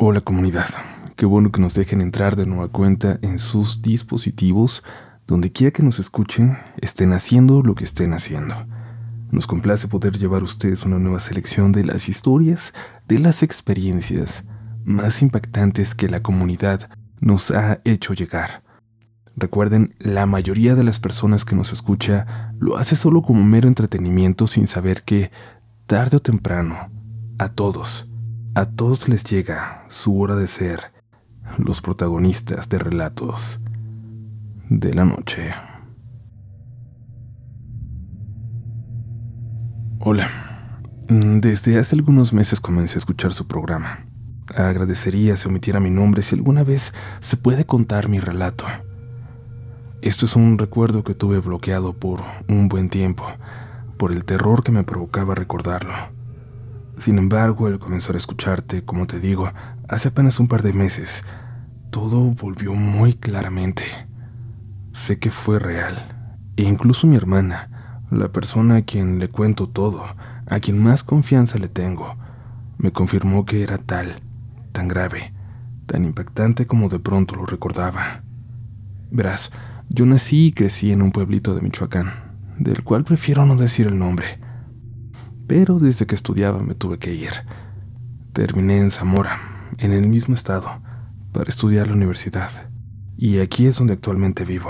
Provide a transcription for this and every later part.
Hola comunidad, qué bueno que nos dejen entrar de nueva cuenta en sus dispositivos, donde quiera que nos escuchen, estén haciendo lo que estén haciendo. Nos complace poder llevar a ustedes una nueva selección de las historias, de las experiencias más impactantes que la comunidad nos ha hecho llegar. Recuerden, la mayoría de las personas que nos escucha lo hace solo como mero entretenimiento sin saber que, tarde o temprano, a todos les llega su hora de ser los protagonistas de relatos de la noche. Hola, desde hace algunos meses comencé a escuchar su programa. Agradecería si omitiera mi nombre si alguna vez se puede contar mi relato. Esto es un recuerdo que tuve bloqueado por un buen tiempo, por el terror que me provocaba recordarlo. Sin embargo, al comenzar a escucharte, como te digo, hace apenas un par de meses, todo volvió muy claramente. Sé que fue real, e incluso mi hermana, la persona a quien le cuento todo, a quien más confianza le tengo, me confirmó que era tan grave, tan impactante como de pronto lo recordaba. Verás, yo nací y crecí en un pueblito de Michoacán, del cual prefiero no decir el nombre, pero desde que estudiaba me tuve que ir. Terminé en Zamora, en el mismo estado, para estudiar la universidad, y aquí es donde actualmente vivo.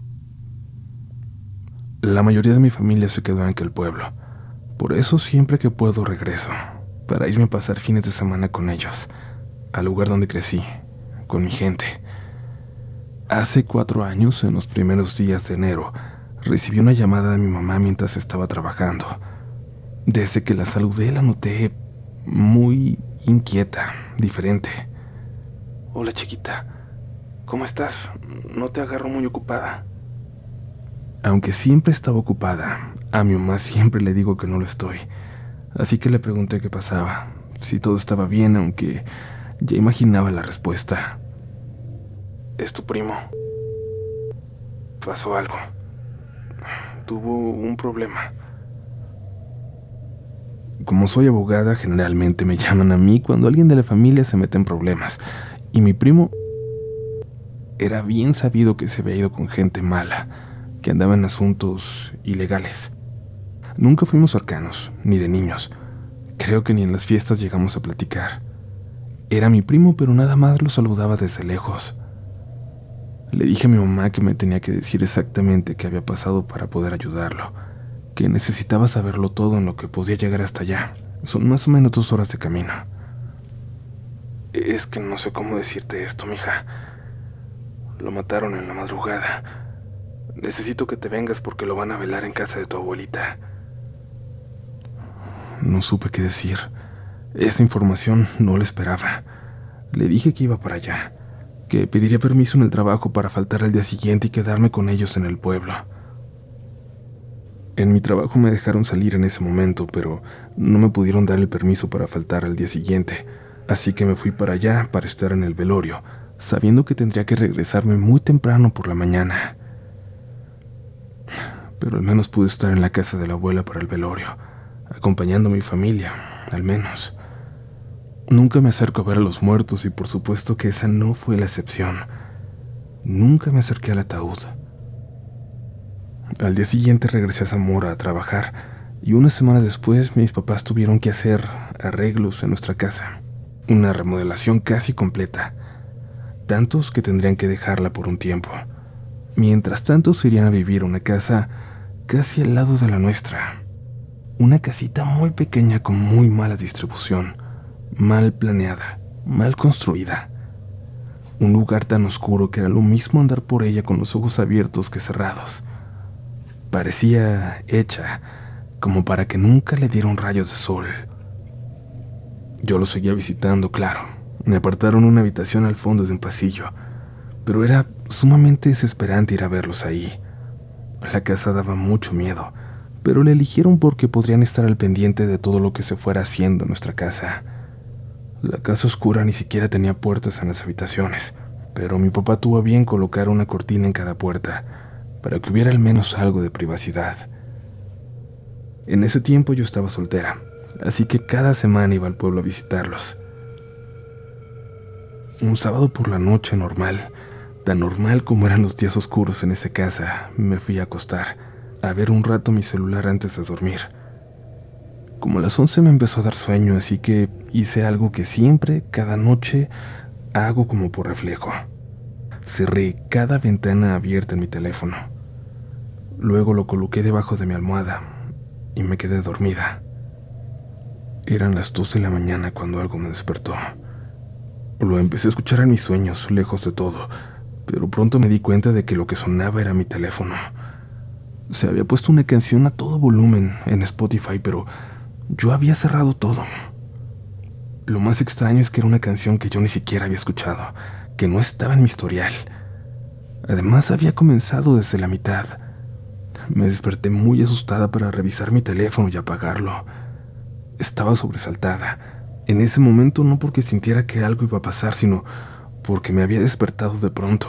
La mayoría de mi familia se quedó en aquel pueblo, por eso siempre que puedo regreso, para irme a pasar fines de semana con ellos, al lugar donde crecí, con mi gente. Hace 4 años, en los primeros días de enero, recibí una llamada de mi mamá mientras estaba trabajando. Desde que la saludé la noté muy inquieta, diferente. Hola chiquita, ¿cómo estás? No te agarro muy ocupada. Aunque siempre estaba ocupada, a mi mamá siempre le digo que no lo estoy. Así que le pregunté qué pasaba, si todo estaba bien, aunque ya imaginaba la respuesta. Es tu primo. Pasó algo. Tuvo un problema. Como soy abogada, generalmente me llaman a mí cuando alguien de la familia se mete en problemas. Y mi primo era bien sabido que se había ido con gente mala, que andaba en asuntos ilegales. Nunca fuimos cercanos, ni de niños. Creo que ni en las fiestas llegamos a platicar. Era mi primo, pero nada más lo saludaba desde lejos. Le dije a mi mamá que me tenía que decir exactamente qué había pasado para poder ayudarlo, que necesitaba saberlo todo en lo que podía llegar hasta allá. Son más o menos 2 horas de camino. Es que no sé cómo decirte esto, mija. Lo mataron en la madrugada. Necesito que te vengas porque lo van a velar en casa de tu abuelita. No supe qué decir. Esa información no la esperaba. Le dije que iba para allá, que pediría permiso en el trabajo para faltar al día siguiente y quedarme con ellos en el pueblo. En mi trabajo me dejaron salir en ese momento, pero no me pudieron dar el permiso para faltar al día siguiente, así que me fui para allá para estar en el velorio, sabiendo que tendría que regresarme muy temprano por la mañana. Pero al menos pude estar en la casa de la abuela para el velorio, acompañando a mi familia, al menos. Nunca me acerco a ver a los muertos y por supuesto que esa no fue la excepción. Nunca me acerqué al ataúd. Al día siguiente regresé a Zamora a trabajar y unas semanas después mis papás tuvieron que hacer arreglos en nuestra casa. Una remodelación casi completa. Tantos que tendrían que dejarla por un tiempo. Mientras tanto se irían a vivir a una casa casi al lado de la nuestra. Una casita muy pequeña con muy mala distribución, mal planeada, mal construida. Un lugar tan oscuro que era lo mismo andar por ella con los ojos abiertos que cerrados. Parecía hecha como para que nunca le dieran rayos de sol. Yo lo seguía visitando, claro. Me apartaron una habitación al fondo de un pasillo, pero era sumamente desesperante ir a verlos ahí. La casa daba mucho miedo, pero la eligieron porque podrían estar al pendiente de todo lo que se fuera haciendo en nuestra casa. La casa oscura ni siquiera tenía puertas en las habitaciones, pero mi papá tuvo a bien colocar una cortina en cada puerta, para que hubiera al menos algo de privacidad. En ese tiempo yo estaba soltera, así que cada semana iba al pueblo a visitarlos. Un sábado por la noche normal, tan normal como eran los días oscuros en esa casa, me fui a acostar, a ver un rato mi celular antes de dormir. Como a las 11 me empezó a dar sueño, así que hice algo que siempre, cada noche, hago como por reflejo. Cerré cada ventana abierta en mi teléfono. Luego lo coloqué debajo de mi almohada y me quedé dormida. Eran las 2 de la mañana cuando algo me despertó. Lo empecé a escuchar en mis sueños, lejos de todo, pero pronto me di cuenta de que lo que sonaba era mi teléfono. Se había puesto una canción a todo volumen en Spotify, pero yo había cerrado todo. Lo más extraño es que era una canción que yo ni siquiera había escuchado, que no estaba en mi historial. Además, había comenzado desde la mitad. Me desperté muy asustada para revisar mi teléfono y apagarlo. Estaba sobresaltada. En ese momento no porque sintiera que algo iba a pasar, sino porque me había despertado de pronto.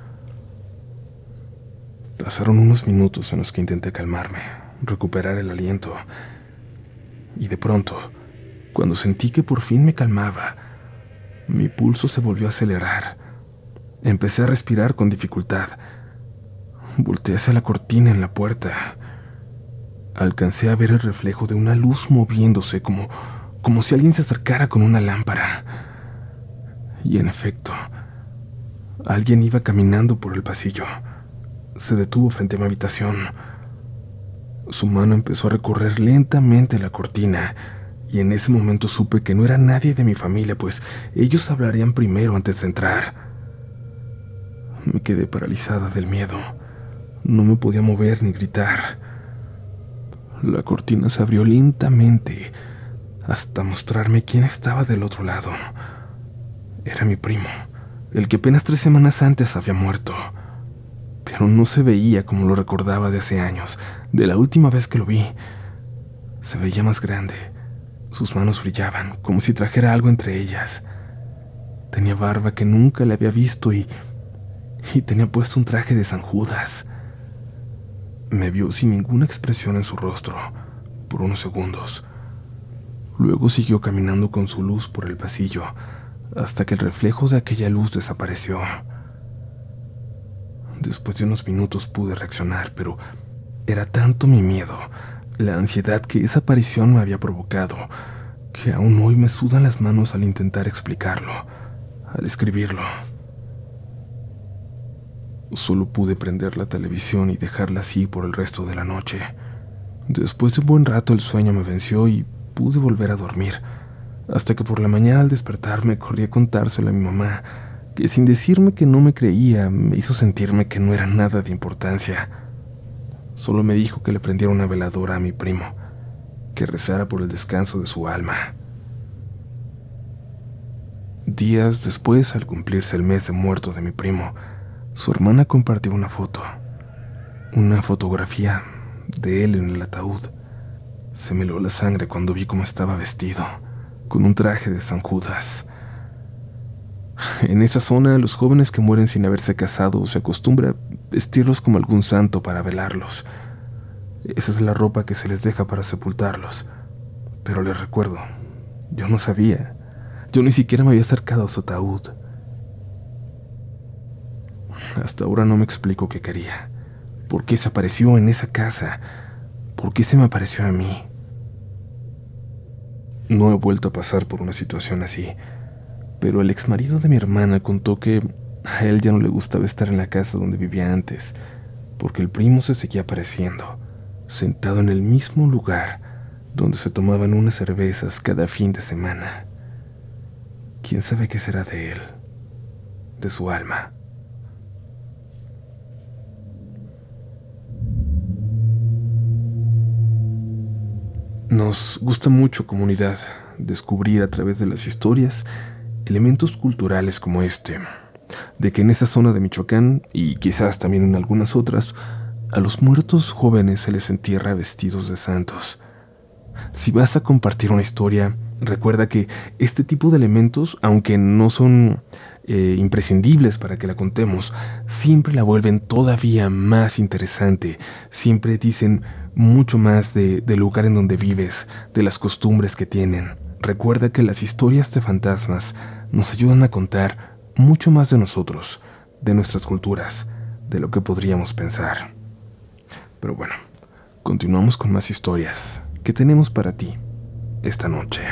Pasaron unos minutos en los que intenté calmarme, recuperar el aliento. Y de pronto, cuando sentí que por fin me calmaba, mi pulso se volvió a acelerar. Empecé a respirar con dificultad. Volteé hacia la cortina en la puerta. Alcancé a ver el reflejo de una luz moviéndose como si alguien se acercara con una lámpara. Y en efecto, alguien iba caminando por el pasillo. Se detuvo frente a mi habitación. Su mano empezó a recorrer lentamente la cortina, y en ese momento supe que no era nadie de mi familia, pues ellos hablarían primero antes de entrar. Me quedé paralizada del miedo. No me podía mover ni gritar. La cortina se abrió lentamente hasta mostrarme quién estaba del otro lado. Era mi primo, el que apenas 3 semanas antes había muerto. Pero no se veía como lo recordaba de hace años, de la última vez que lo vi. Se veía más grande. Sus manos brillaban, como si trajera algo entre ellas. Tenía barba que nunca le había visto y tenía puesto un traje de San Judas. Me vio sin ninguna expresión en su rostro, por unos segundos. Luego siguió caminando con su luz por el pasillo, hasta que el reflejo de aquella luz desapareció. Después de unos minutos pude reaccionar, pero era tanto mi miedo, la ansiedad que esa aparición me había provocado, que aún hoy me sudan las manos al intentar explicarlo, al escribirlo. Solo pude prender la televisión y dejarla así por el resto de la noche. Después de un buen rato el sueño me venció y pude volver a dormir, hasta que por la mañana al despertarme corrí a contárselo a mi mamá, que sin decirme que no me creía, me hizo sentirme que no era nada de importancia. Solo me dijo que le prendiera una veladora a mi primo, que rezara por el descanso de su alma. Días después, al cumplirse el mes de muerto de mi primo, su hermana compartió una fotografía de él en el ataúd. Se me heló la sangre cuando vi cómo estaba vestido, con un traje de San Judas. En esa zona, los jóvenes que mueren sin haberse casado se acostumbra vestirlos como algún santo para velarlos. Esa es la ropa que se les deja para sepultarlos. Pero les recuerdo, yo no sabía. Yo ni siquiera me había acercado a su ataúd. Hasta ahora no me explico qué quería. ¿Por qué se apareció en esa casa? ¿Por qué se me apareció a mí? No he vuelto a pasar por una situación así, pero el exmarido de mi hermana contó que a él ya no le gustaba estar en la casa donde vivía antes, porque el primo se seguía apareciendo, sentado en el mismo lugar donde se tomaban unas cervezas cada fin de semana. ¿Quién sabe qué será de él, de su alma? Nos gusta mucho, comunidad, descubrir a través de las historias elementos culturales como este, de que en esa zona de Michoacán, y quizás también en algunas otras, a los muertos jóvenes se les entierra vestidos de santos. Si vas a compartir una historia, recuerda que este tipo de elementos, aunque no son imprescindibles para que la contemos, siempre la vuelven todavía más interesante. Siempre dicen mucho más del lugar en donde vives, de las costumbres que tienen. Recuerda que las historias de fantasmas nos ayudan a contar mucho más de nosotros, de nuestras culturas, de lo que podríamos pensar. Pero bueno, continuamos con más historias que tenemos para ti esta noche.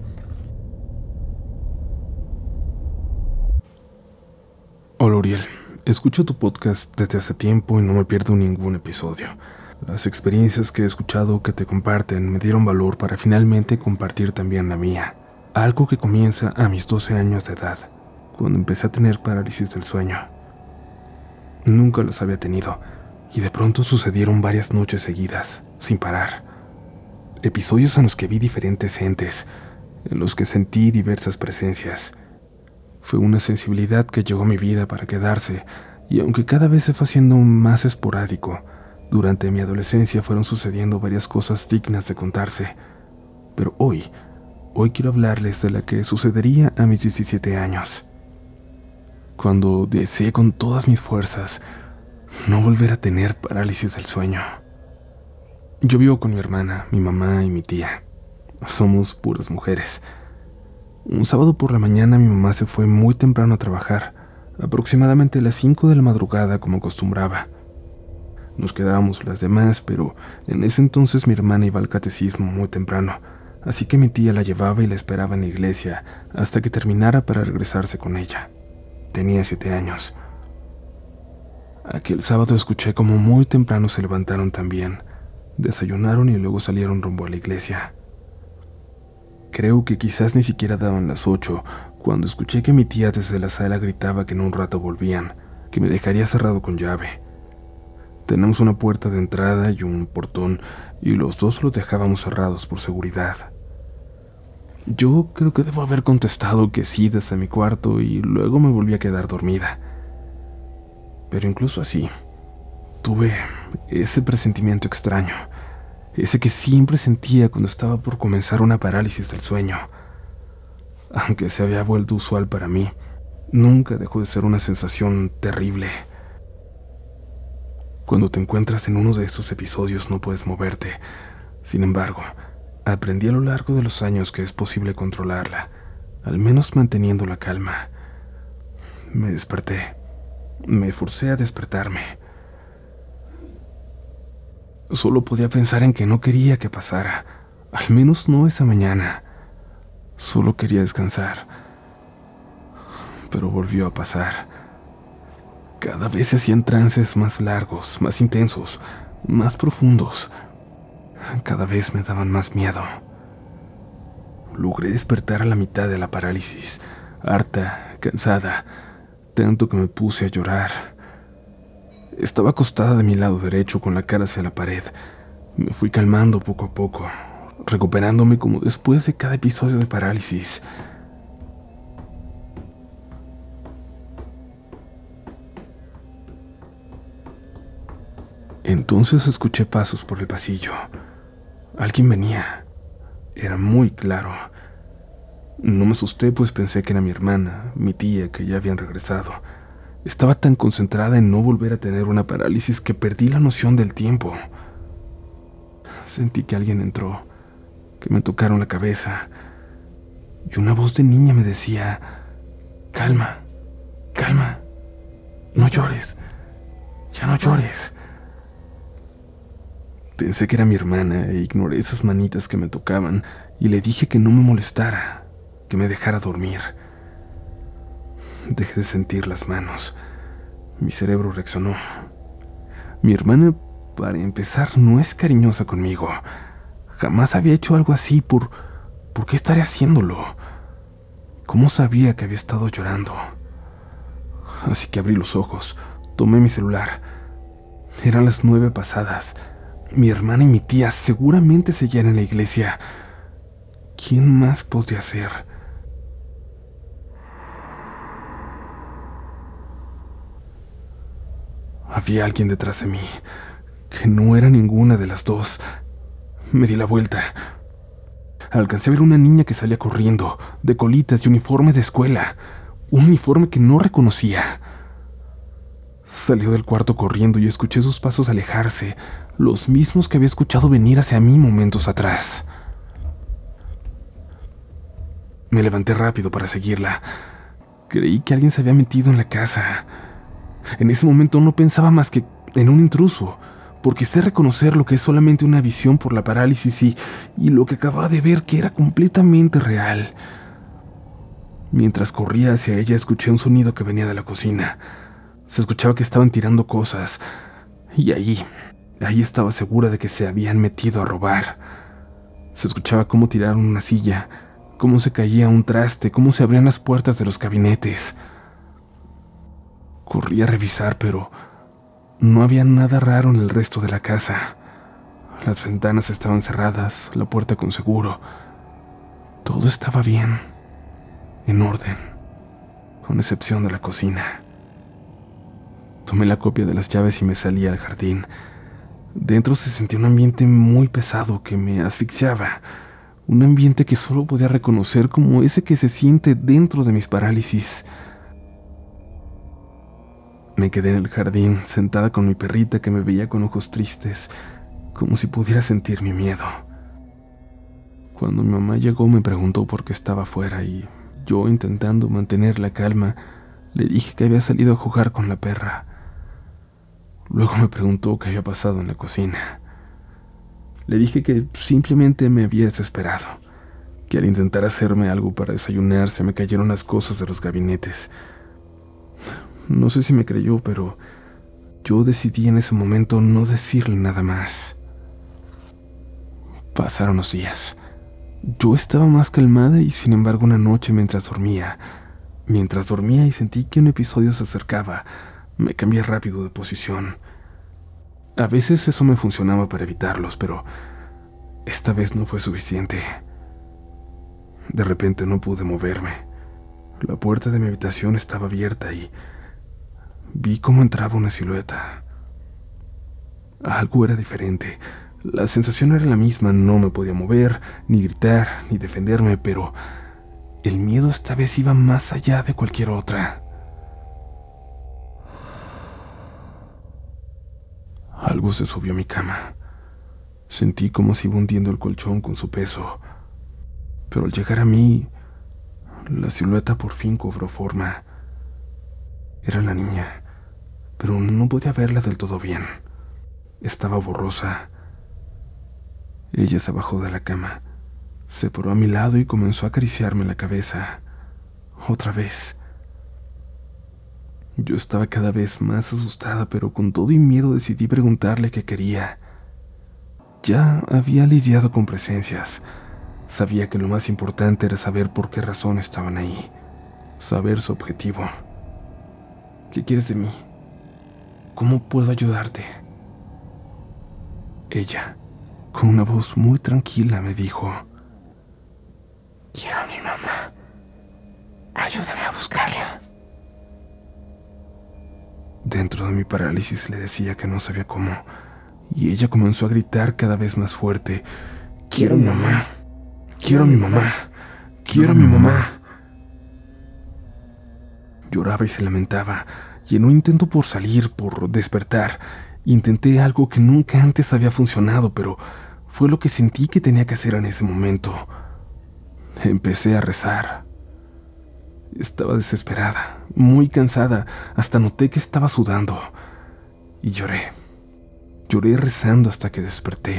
Hola Uriel, escucho tu podcast desde hace tiempo y no me pierdo ningún episodio. Las experiencias que he escuchado que te comparten me dieron valor para finalmente compartir también la mía. Algo que comienza a mis 12 años de edad, cuando empecé a tener parálisis del sueño. Nunca los había tenido, y de pronto sucedieron varias noches seguidas, sin parar. Episodios en los que vi diferentes entes, en los que sentí diversas presencias. Fue una sensibilidad que llegó a mi vida para quedarse, y aunque cada vez se fue haciendo más esporádico, durante mi adolescencia fueron sucediendo varias cosas dignas de contarse. Pero hoy quiero hablarles de la que sucedería a mis 17 años, cuando deseé con todas mis fuerzas no volver a tener parálisis del sueño. Yo vivo con mi hermana, mi mamá y mi tía. Somos puras mujeres. Un sábado por la mañana mi mamá se fue muy temprano a trabajar, aproximadamente a las 5 de la madrugada como acostumbraba. Nos quedábamos las demás, pero en ese entonces mi hermana iba al catecismo muy temprano, así que mi tía la llevaba y la esperaba en la iglesia hasta que terminara para regresarse con ella. Tenía 7 años. Aquel sábado escuché como muy temprano se levantaron también, desayunaron y luego salieron rumbo a la iglesia. Creo que quizás ni siquiera daban las 8 cuando escuché que mi tía desde la sala gritaba que en un rato volvían, que me dejaría cerrado con llave. Tenemos una puerta de entrada y un portón, y los dos los dejábamos cerrados por seguridad. Yo creo que debo haber contestado que sí desde mi cuarto y luego me volví a quedar dormida. Pero incluso así, tuve ese presentimiento extraño, ese que siempre sentía cuando estaba por comenzar una parálisis del sueño. Aunque se había vuelto usual para mí, nunca dejó de ser una sensación terrible. Cuando te encuentras en uno de estos episodios no puedes moverte. Sin embargo, aprendí a lo largo de los años que es posible controlarla, al menos manteniendo la calma. Me desperté. Me forcé a despertarme. Solo podía pensar en que no quería que pasara, al menos no esa mañana. Solo quería descansar. Pero volvió a pasar. Cada vez se hacían trances más largos, más intensos, más profundos. Cada vez me daban más miedo. Logré despertar a la mitad de la parálisis, harta, cansada, tanto que me puse a llorar. Estaba acostada de mi lado derecho con la cara hacia la pared. Me fui calmando poco a poco, recuperándome como después de cada episodio de parálisis. Entonces escuché pasos por el pasillo. Alguien venía. Era muy claro. No me asusté, pues pensé que era mi hermana, mi tía, que ya habían regresado. Estaba tan concentrada en no volver a tener una parálisis que perdí la noción del tiempo. Sentí que alguien entró, que me tocaron la cabeza, y una voz de niña me decía: calma, calma, no llores, ya no llores. Pensé que era mi hermana e ignoré esas manitas que me tocaban y le dije que no me molestara, que me dejara dormir. Dejé de sentir las manos. Mi cerebro reaccionó. Mi hermana, para empezar, no es cariñosa conmigo. Jamás había hecho algo así. ¿Por qué estaría haciéndolo? ¿Cómo sabía que había estado llorando? Así que abrí los ojos, tomé mi celular. Eran las 9 pasadas. Mi hermana y mi tía seguramente seguían en la iglesia. ¿Quién más podría ser? Había alguien detrás de mí, que no era ninguna de las dos. Me di la vuelta. Alcancé a ver una niña que salía corriendo, de colitas y uniforme de escuela. Un uniforme que no reconocía. Salió del cuarto corriendo y escuché sus pasos alejarse, los mismos que había escuchado venir hacia mí momentos atrás. Me levanté rápido para seguirla. Creí que alguien se había metido en la casa. En ese momento no pensaba más que en un intruso, porque sé reconocer lo que es solamente una visión por la parálisis y lo que acababa de ver que era completamente real. Mientras corría hacia ella, escuché un sonido que venía de la cocina. Se escuchaba que estaban tirando cosas, y ahí estaba segura de que se habían metido a robar. Se escuchaba cómo tiraron una silla, cómo se caía un traste, cómo se abrían las puertas de los gabinetes. Corrí a revisar, pero no había nada raro en el resto de la casa. Las ventanas estaban cerradas, la puerta con seguro. Todo estaba bien, en orden, con excepción de la cocina. Tomé la copia de las llaves y me salí al jardín. Dentro se sentía un ambiente muy pesado que me asfixiaba. Un ambiente que solo podía reconocer como ese que se siente dentro de mis parálisis. Me quedé en el jardín, sentada con mi perrita que me veía con ojos tristes, como si pudiera sentir mi miedo. Cuando mi mamá llegó me preguntó por qué estaba afuera y yo, intentando mantener la calma, le dije que había salido a jugar con la perra. Luego me preguntó qué había pasado en la cocina. Le dije que simplemente me había desesperado, que al intentar hacerme algo para desayunar se me cayeron las cosas de los gabinetes. No sé si me creyó, pero yo decidí en ese momento no decirle nada más. Pasaron los días. Yo estaba más calmada y sin embargo una noche mientras dormía y sentí que un episodio se acercaba, me cambié rápido de posición. A veces eso me funcionaba para evitarlos, pero esta vez no fue suficiente. De repente no pude moverme. La puerta de mi habitación estaba abierta y vi cómo entraba una silueta. Algo era diferente. La sensación era la misma, no me podía mover, ni gritar, ni defenderme, pero el miedo esta vez iba más allá de cualquier otra. Algo se subió a mi cama. Sentí como si iba hundiendo el colchón con su peso, pero al llegar a mí, la silueta por fin cobró forma. Era la niña, pero no podía verla del todo bien. Estaba borrosa. Ella se bajó de la cama, se paró a mi lado y comenzó a acariciarme la cabeza. Otra vez. Yo estaba cada vez más asustada, pero con todo y miedo decidí preguntarle qué quería. Ya había lidiado con presencias. Sabía que lo más importante era saber por qué razón estaban ahí, saber su objetivo. ¿Qué quieres de mí? ¿Cómo puedo ayudarte? Ella, con una voz muy tranquila, me dijo: Quiero a mi mamá. Ayúdame a buscarla. Dentro de mi parálisis le decía que no sabía cómo, y ella comenzó a gritar cada vez más fuerte: quiero a mi mamá, quiero a mi mamá, quiero a mi mamá. Lloraba y se lamentaba, y en un intento por salir, por despertar, intenté algo que nunca antes había funcionado, pero fue lo que sentí que tenía que hacer en ese momento. Empecé a rezar. Estaba desesperada, muy cansada, hasta noté que estaba sudando. Y lloré. Lloré rezando hasta que desperté.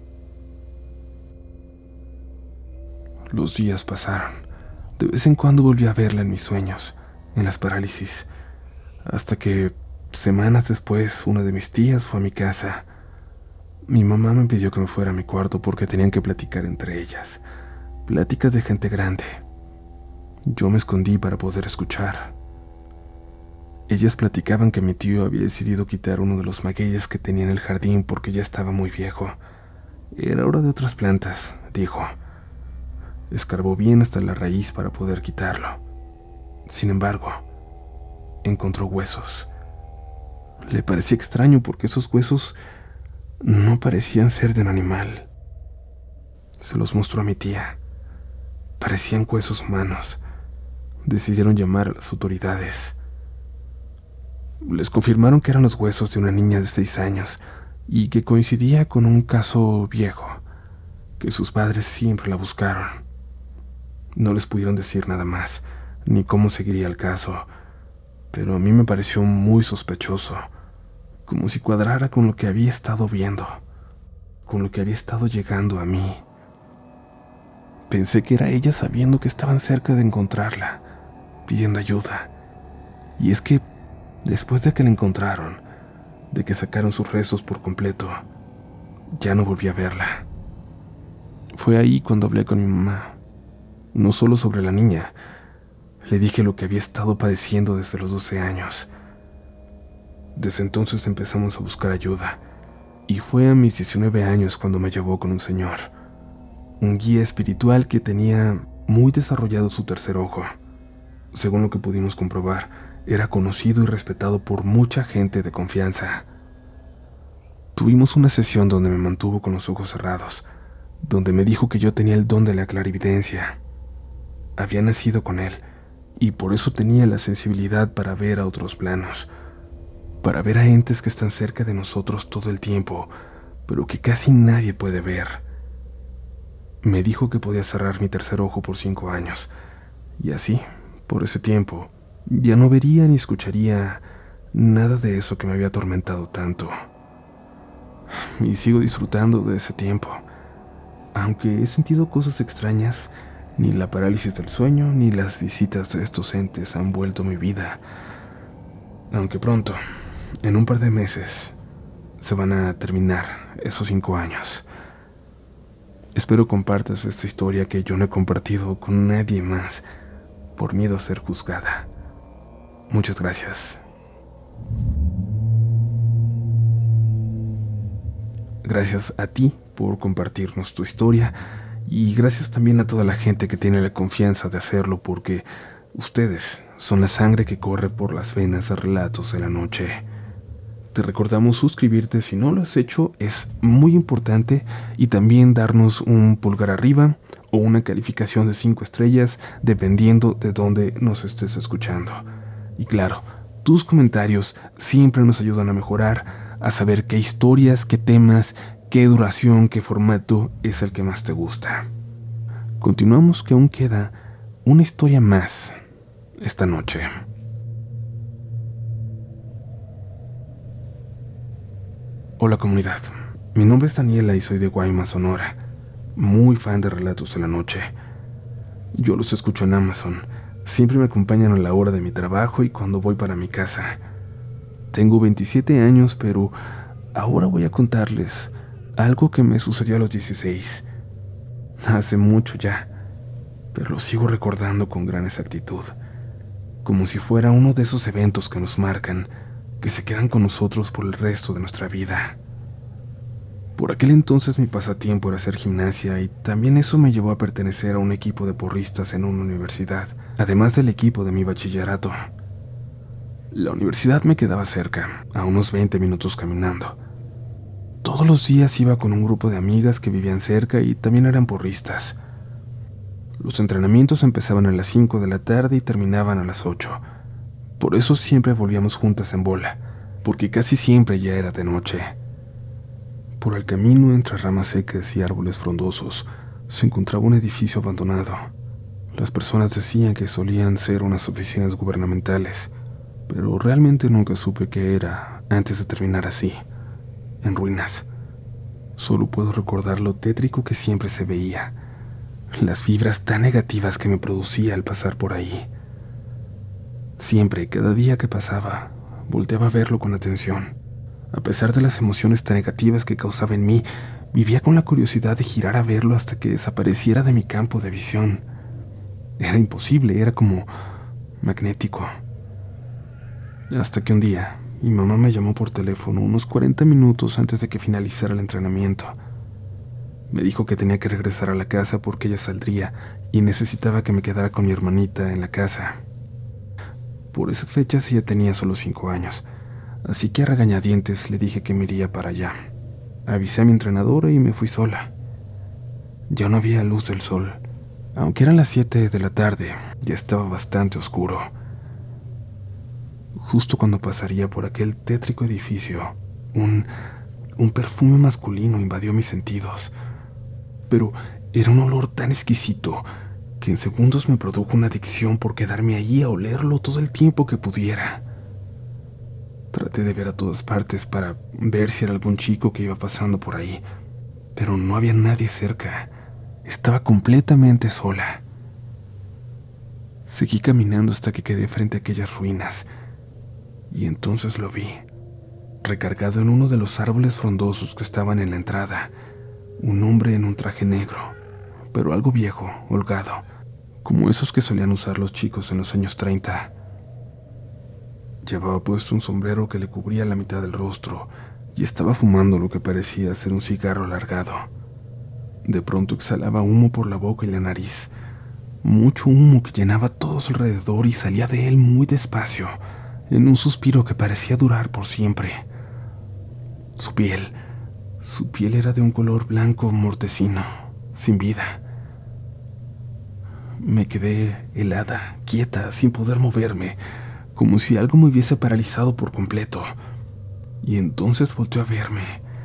Los días pasaron. De vez en cuando volví a verla en mis sueños, en las parálisis, hasta que, semanas después, una de mis tías fue a mi casa. Mi mamá me pidió que me fuera a mi cuarto porque tenían que platicar entre ellas. Pláticas de gente grande. Yo me escondí para poder escuchar. Ellas platicaban que mi tío había decidido quitar uno de los magueyes que tenía en el jardín porque ya estaba muy viejo. Era hora de otras plantas, dijo. Escarbó bien hasta la raíz para poder quitarlo. Sin embargo, encontró huesos. Le parecía extraño porque esos huesos no parecían ser de un animal. Se los mostró a mi tía. Parecían huesos humanos. Decidieron llamar a las autoridades. Les confirmaron que eran los huesos de una niña de 6 años y que coincidía con un caso viejo, que sus padres siempre la buscaron. No les pudieron decir nada más, ni cómo seguiría el caso, pero a mí me pareció muy sospechoso, como si cuadrara con lo que había estado viendo, con lo que había estado llegando a mí. Pensé que era ella sabiendo que estaban cerca de encontrarla, pidiendo ayuda. Y es que, después de que la encontraron, de que sacaron sus restos por completo, ya no volví a verla. Fue ahí cuando hablé con mi mamá, no solo sobre la niña. Le dije lo que había estado padeciendo desde los 12 años. Desde entonces empezamos a buscar ayuda, y fue a mis 19 años cuando me llevó con un señor, un guía espiritual que tenía muy desarrollado su tercer ojo. Según lo que pudimos comprobar, era conocido y respetado por mucha gente de confianza. Tuvimos una sesión donde me mantuvo con los ojos cerrados, donde me dijo que yo tenía el don de la clarividencia. Había nacido con él, y por eso tenía la sensibilidad para ver a otros planos, para ver a entes que están cerca de nosotros todo el tiempo, pero que casi nadie puede ver. Me dijo que podía cerrar mi tercer ojo por 5 años, y así, por ese tiempo, ya no vería ni escucharía nada de eso que me había atormentado tanto. Y sigo disfrutando de ese tiempo. Aunque he sentido cosas extrañas, ni la parálisis del sueño ni las visitas de estos entes han vuelto a mi vida. Aunque pronto, en un par de meses, se van a terminar esos 5 años. Espero compartas esta historia que yo no he compartido con nadie más por miedo a ser juzgada. Muchas gracias. Gracias a ti por compartirnos tu historia y gracias también a toda la gente que tiene la confianza de hacerlo, porque ustedes son la sangre que corre por las venas de Relatos de la Noche. Te recordamos suscribirte si no lo has hecho, es muy importante, y también darnos un pulgar arriba o una calificación de 5 estrellas dependiendo de dónde nos estés escuchando. Y claro, tus comentarios siempre nos ayudan a mejorar, a saber qué historias, qué temas, qué duración, qué formato es el que más te gusta. Continuamos, que aún queda una historia más esta noche. Hola comunidad, mi nombre es Daniela y soy de Guaymas, Sonora, muy fan de Relatos de la Noche. Yo los escucho en Amazon, siempre me acompañan a la hora de mi trabajo y cuando voy para mi casa. Tengo 27 años, pero ahora voy a contarles algo que me sucedió a los 16. Hace mucho ya, pero lo sigo recordando con gran exactitud, como si fuera uno de esos eventos que nos marcan, que se quedan con nosotros por el resto de nuestra vida. Por aquel entonces mi pasatiempo era hacer gimnasia y también eso me llevó a pertenecer a un equipo de porristas en una universidad, además del equipo de mi bachillerato. La universidad me quedaba cerca, a unos 20 minutos caminando. Todos los días iba con un grupo de amigas que vivían cerca y también eran porristas. Los entrenamientos empezaban a las 5 de la tarde y terminaban a las 8. Por eso siempre volvíamos juntas en bola, porque casi siempre ya era de noche. Por el camino, entre ramas secas y árboles frondosos, se encontraba un edificio abandonado. Las personas decían que solían ser unas oficinas gubernamentales, pero realmente nunca supe qué era antes de terminar así, en ruinas. Solo puedo recordar lo tétrico que siempre se veía, las vibras tan negativas que me producía al pasar por ahí. Siempre, cada día que pasaba, volteaba a verlo con atención. A pesar de las emociones tan negativas que causaba en mí, vivía con la curiosidad de girar a verlo hasta que desapareciera de mi campo de visión. Era imposible, era como magnético. Hasta que un día, mi mamá me llamó por teléfono unos 40 minutos antes de que finalizara el entrenamiento. Me dijo que tenía que regresar a la casa porque ella saldría y necesitaba que me quedara con mi hermanita en la casa. Por esas fechas ella tenía solo 5 años, así que a regañadientes le dije que me iría para allá. Avisé a mi entrenadora y me fui sola. Ya no había luz del sol. Aunque eran las 7 de la tarde, ya estaba bastante oscuro. Justo cuando pasaría por aquel tétrico edificio, un perfume masculino invadió mis sentidos. Pero era un olor tan exquisito que en segundos me produjo una adicción por quedarme allí a olerlo todo el tiempo que pudiera. Traté de ver a todas partes para ver si era algún chico que iba pasando por ahí, pero no había nadie cerca. Estaba completamente sola. Seguí caminando hasta que quedé frente a aquellas ruinas, y entonces lo vi, recargado en uno de los árboles frondosos que estaban en la entrada, un hombre en un traje negro, pero algo viejo, holgado, como esos que solían usar los chicos en los años 30. Llevaba puesto un sombrero que le cubría la mitad del rostro y estaba fumando lo que parecía ser un cigarro alargado. De pronto exhalaba humo por la boca y la nariz, mucho humo que llenaba todo su alrededor y salía de él muy despacio, en un suspiro que parecía durar por siempre. Su piel era de un color blanco mortecino, sin vida. Me quedé helada, quieta, sin poder moverme, como si algo me hubiese paralizado por completo. Y entonces volteó a verme.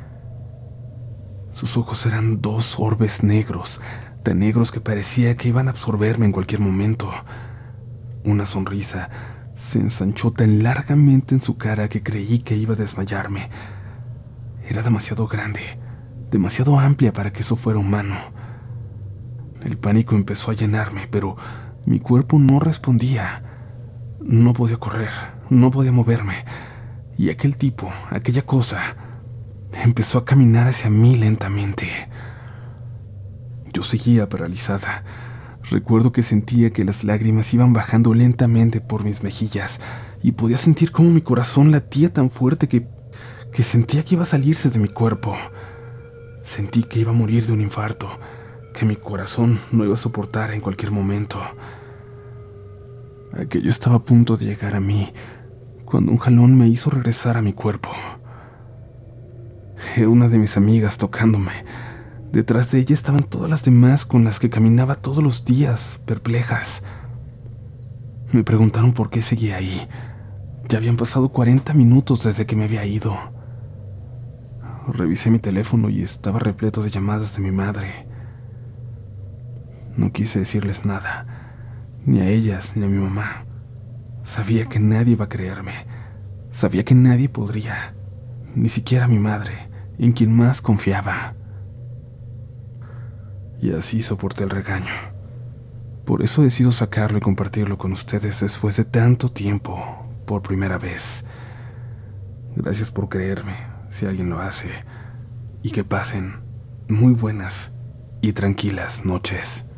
Sus ojos eran dos orbes negros, tan negros que parecía que iban a absorberme en cualquier momento. Una sonrisa se ensanchó tan largamente en su cara que creí que iba a desmayarme. Era demasiado grande, demasiado amplia para que eso fuera humano. El pánico empezó a llenarme, pero mi cuerpo no respondía. No podía correr, no podía moverme. Y aquel tipo, aquella cosa, empezó a caminar hacia mí lentamente. Yo seguía paralizada. Recuerdo que sentía que las lágrimas iban bajando lentamente por mis mejillas y podía sentir cómo mi corazón latía tan fuerte que sentía que iba a salirse de mi cuerpo. Sentí que iba a morir de un infarto, que mi corazón no iba a soportar en cualquier momento. Aquello estaba a punto de llegar a mí, cuando un jalón me hizo regresar a mi cuerpo. Era una de mis amigas tocándome. Detrás de ella estaban todas las demás con las que caminaba todos los días, perplejas. Me preguntaron por qué seguía ahí. Ya habían pasado 40 minutos desde que me había ido. Revisé mi teléfono y estaba repleto de llamadas de mi madre. No quise decirles nada, ni a ellas ni a mi mamá. Sabía que nadie iba a creerme. Sabía que nadie podría, ni siquiera mi madre, en quien más confiaba. Y así soporté el regaño. Por eso decido sacarlo y compartirlo con ustedes después de tanto tiempo, por primera vez. Gracias por creerme, si alguien lo hace, y que pasen muy buenas y tranquilas noches.